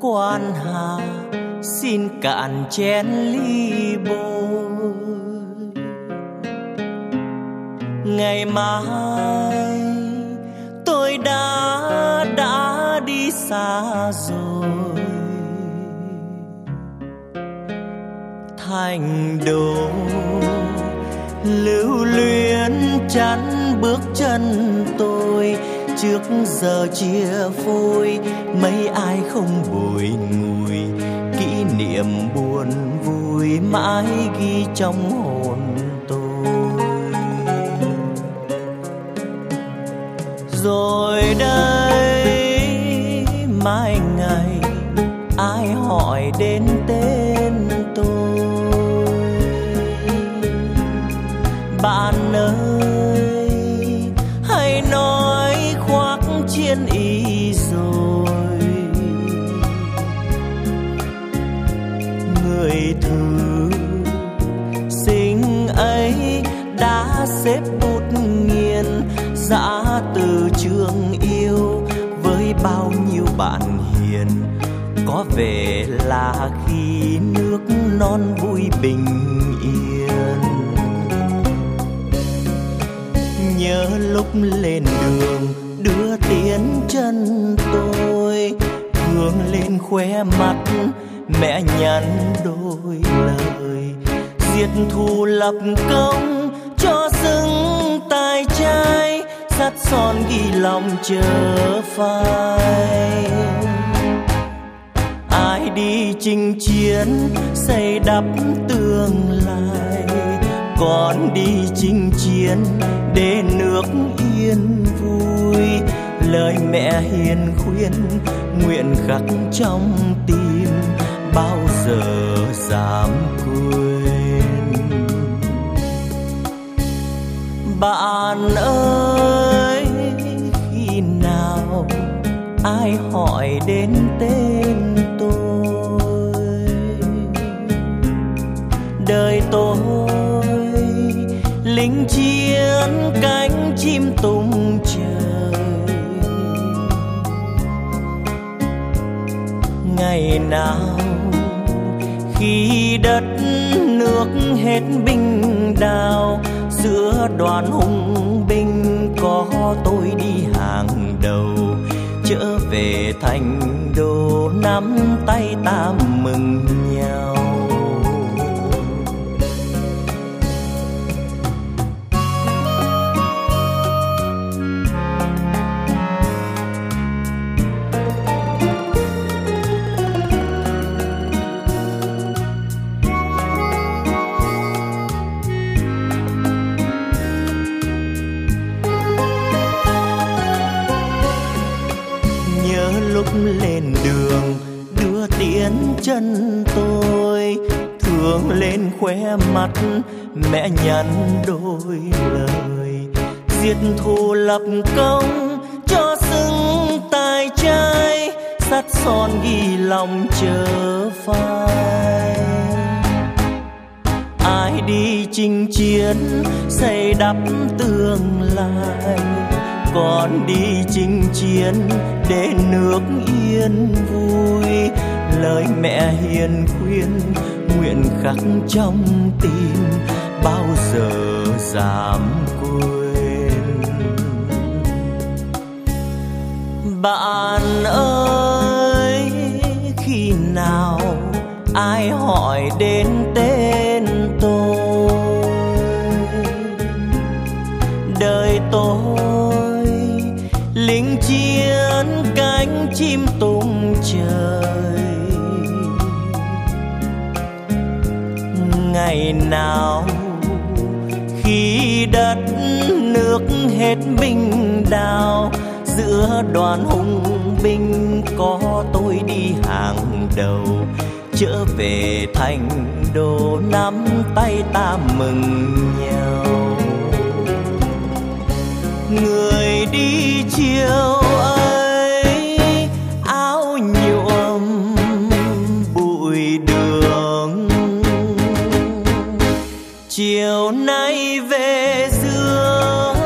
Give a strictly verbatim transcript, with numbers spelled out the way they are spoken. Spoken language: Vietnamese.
quan hà xin cạn chén ly bồi. Ngày mai tôi đã đã đi xa rồi, thành đô lưu luyến chắn bước chân tôi. Trước giờ chia phôi mấy ai không bồi ngùi, kỷ niệm buồn vui mãi ghi trong hồn tôi. Rồi đây mai ngày ai hỏi đến tên tôi, bạn ơi hãy nói khoác chiến y rồi. Người thứ sinh ấy đã xếp bút nghiền dã từ trường yêu với bao nhiêu bạn hiền. Có vẻ là khi nước non vui bình yên. Nhớ lúc lên đường đưa tiến chân tôi, hướng lên khóe mắt mẹ nhắn đôi lời. Diệt thù lập công cho xứng tài trai, sắt son ghi lòng chờ phai. Ai đi chinh chiến xây đắp tương lai, còn đi chinh chiến để nước yên vui. Lời mẹ hiền khuyên nguyện khắc trong tim, bao giờ dám quên. Bạn ơi khi nào ai hỏi đến tên tôi, đời tôi lính chiến cánh chim tung trời. Ngày nào khi đất nước hết binh đao, giữa đoàn hùng binh có tôi đi hàng đầu. Trở về thành đô nắm tay ta mừng nhau. Lúc lên đường đưa tiến chân tôi, thương lên khóe mắt mẹ nhắn đôi lời. Diệt thù lập công cho xứng tài trai, sắt son ghi lòng chờ phai. Ai đi chinh chiến xây đắp tương lai, còn đi chinh chiến để nước yên vui. Lời mẹ hiền khuyên nguyện khắc trong tim, bao giờ dám quên. Bạn ơi khi nào ai hỏi đến tên tôi, đời tôi lính chiến cánh chim tung trời. Ngày nào khi đất nước hết binh đao, giữa đoàn hùng binh có tôi đi hàng đầu. Trở về thành đô nắm tay ta mừng nhau. Người đi chiều ấy áo nhuộm bụi đường, chiều nay về giữa